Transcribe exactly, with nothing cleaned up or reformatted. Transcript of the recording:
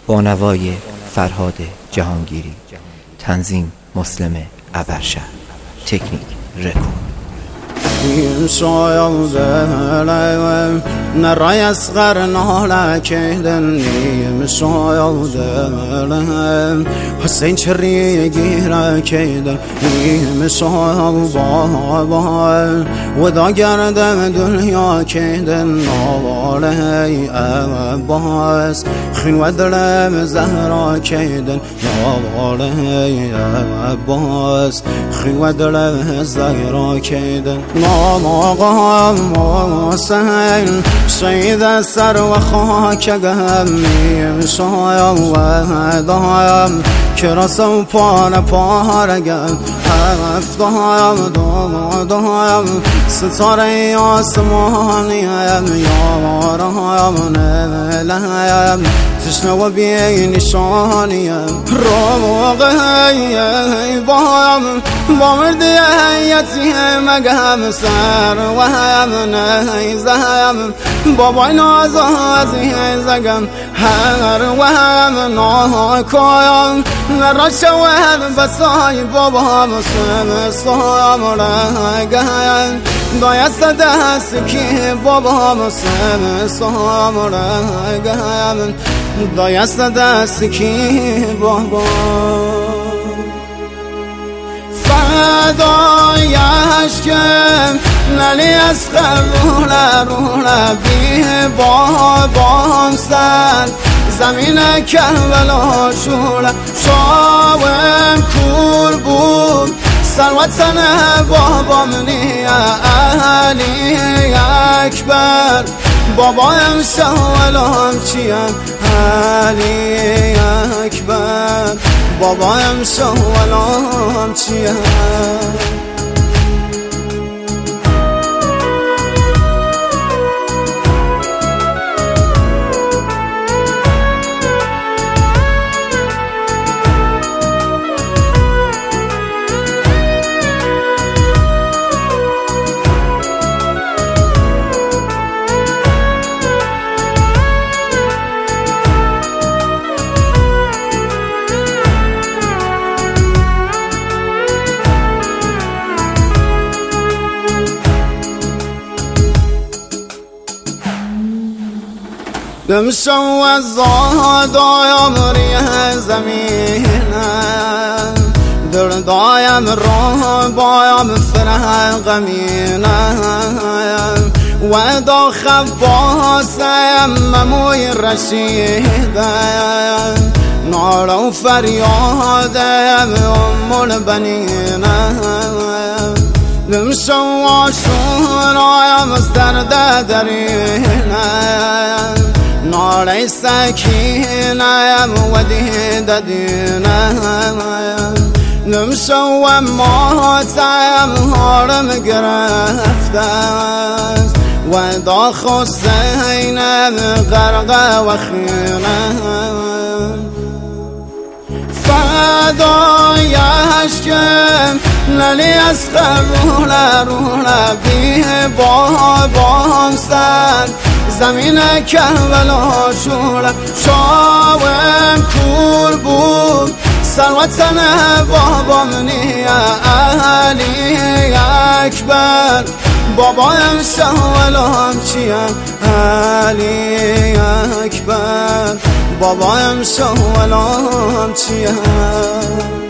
با نوای فرهاد جهانگیری. تنظیم مسلم ابرشهر. تکنیک رکورد. نرای اصغر ناله کهدن شاید حسین چری گیره کهدن شاید و دا گردم دنیا کهدن نواله عباس خین و دلم زهرا کهدن نواله عباس خین و دلم زهرا کهدن نواقام سهل شید سر و خاک گمیم شایم و دایم کراسم پار پار گم هفتایم دو دایم ستاره آسمانیم یارایم نلایم تشنه و بی نشانیم روغی بایم با مردی یتیم مگم سر و هم نیزم بابای نازازی زگم هر و هم ناکایم نرا شود بسای بابا مسلم سام رگم دایست دست که بابا مسلم سام رگم دایست دست که بابا فدای عشقم نلی از خرونه رونه بی بابام سر زمین کربلا شوله شاوم کور بود سروتن بابام نیه علی اکبر بابایم شوالام چیم علی اکبر بابایم شوالام چیم دمشو از زادایم ریه زمینم دردایم راه بایم فرح غمینم و دا خباسم مموی رشیدم نارا و فریادم ام البنینم دمشو آشورایم از درد درینم نارای سکینم و دید دینم نمشو و ماتم هارم گرفتم و دا خسینم غرق و خینم فدای عشقم نلی از خرونه رونه بی بابام سر زمین کربلا شوله شاوم کور بود سروتن بابام نیه علی اکبر بابایم شوالام چیم علی اکبر بابایم شوالام چیم